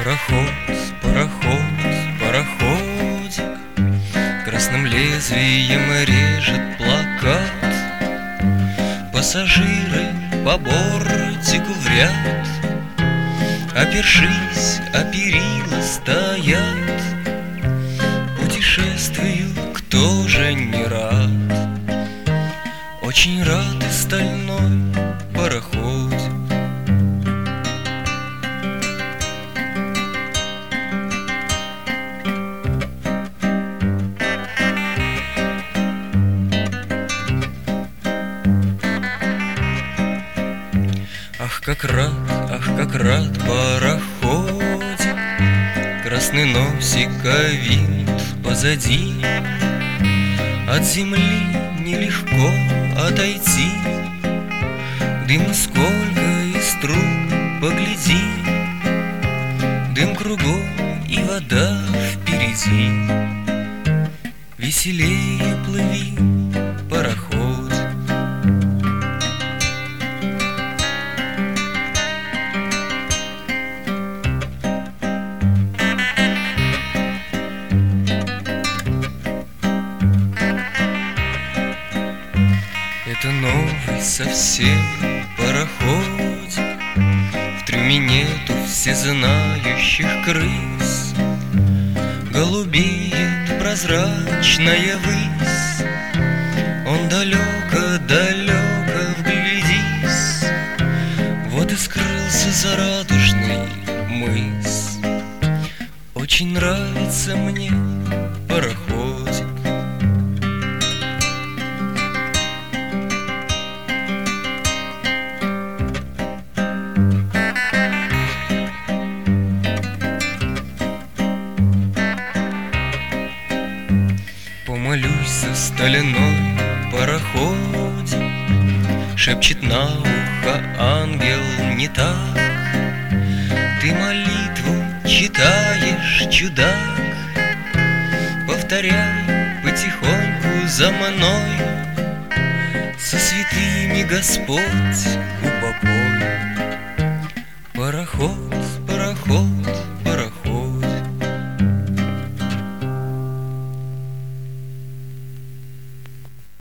Пароход, пароход, пароходик красным лезвием режет плакат. Пассажиры по бортику в ряд, опершись о перила, стоят. Путешествию кто же не рад? Очень рад и стальной пароход. Ах, как рад пароходик, красный носик, а винт позади. От земли нелегко отойти, дым сколько из труб, погляди. Дым кругом и вода впереди. Веселее плыви, пароход. Это новый совсем пароходик, в трюме нету всезнающих крыс. Голубеет прозрачная высь, он далеко-далеко вглядись. Вот и скрылся за радужный мыс. Очень нравится мне пароходик. Помолюсь за стальной пароходик, шепчет на ухо ангел не так. Ты молитву читаешь, чудак, повторяй потихоньку за мною. Со святыми Господь упокой. Пароход,